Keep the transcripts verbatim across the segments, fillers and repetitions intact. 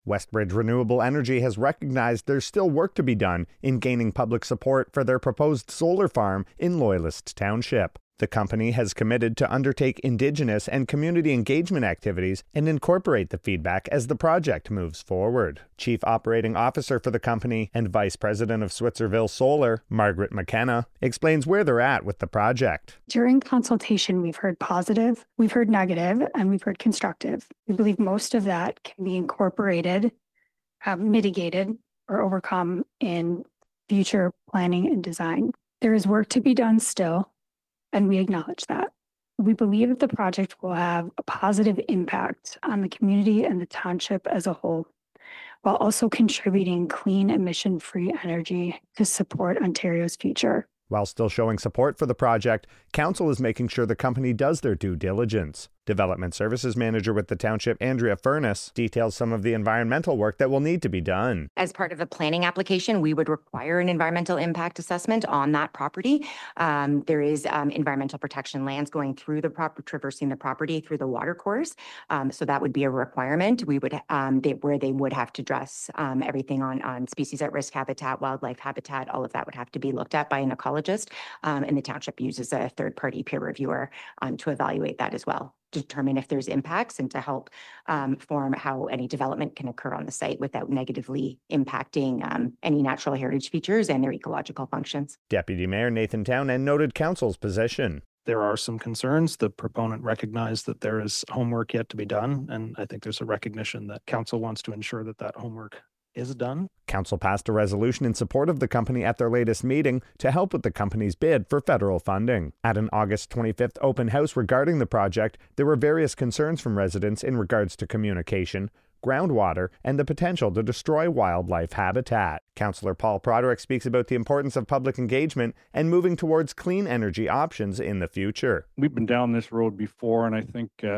Westbridge Renewable Energy has recognized there's still work to be done in gaining public support for their proposed solar farm in Loyalist Township. The company has committed to undertake Indigenous and community engagement activities and incorporate the feedback as the project moves forward. Chief Operating Officer for the company and Vice President of Switzerville Solar, Margaret McKenna, explains where they're at with the project. During consultation, we've heard positive, we've heard negative, and we've heard constructive. We believe most of that can be incorporated, uh, mitigated, or overcome in future planning and design. There is work to be done still, and we acknowledge that. We believe that the project will have a positive impact on the community and the township as a whole, while also contributing clean, emission-free energy to support Ontario's future. While still showing support for the project, Council is making sure the company does their due diligence. Development Services Manager with the Township, Andrea Furness, details some of the environmental work that will need to be done. As part of the planning application, we would require an environmental impact assessment on that property. Um, there is um, environmental protection lands going through the property, traversing the property through the water course. Um, so that would be a requirement. We would, um, they, where they would have to address um, everything on, on species at risk habitat, wildlife habitat, all of that would have to be looked at by an ecologist. Um, and the township uses a third-party peer reviewer um, to evaluate that as well, determine if there's impacts and to help um, form how any development can occur on the site without negatively impacting um, any natural heritage features and their ecological functions. Deputy Mayor Nathan Townend noted Council's position. There are some concerns. The proponent recognized that there is homework yet to be done, and I think there's a recognition that Council wants to ensure that that homework is done. Council passed a resolution in support of the company at their latest meeting to help with the company's bid for federal funding. At an August twenty-fifth open house regarding the project, there were various concerns from residents in regards to communication, groundwater, and the potential to destroy wildlife habitat. Councillor Paul Broderick speaks about the importance of public engagement and moving towards clean energy options in the future. We've been down this road before, and I think uh,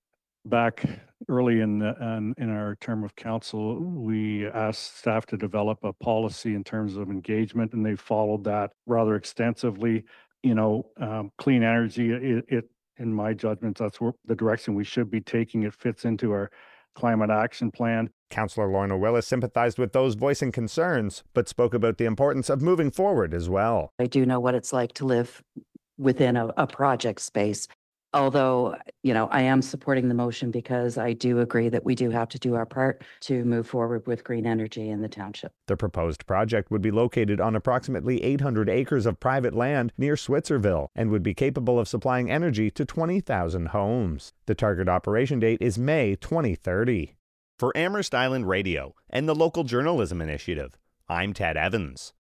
back early in, the, in in our term of council, we asked staff to develop a policy in terms of engagement, and they followed that rather extensively. You know, um, clean energy, it, it, in my judgment, that's where the direction we should be taking. It fits into our climate action plan. Councillor Lorna Willis sympathized with those voicing concerns, but spoke about the importance of moving forward as well. I do know what it's like to live within a, a project space. Although, you know, I am supporting the motion because I do agree that we do have to do our part to move forward with green energy in the township. The proposed project would be located on approximately eight hundred acres of private land near Switzerville and would be capable of supplying energy to twenty thousand homes. The target operation date is May twenty thirty. For Amherst Island Radio and the Local Journalism Initiative, I'm Ted Evans.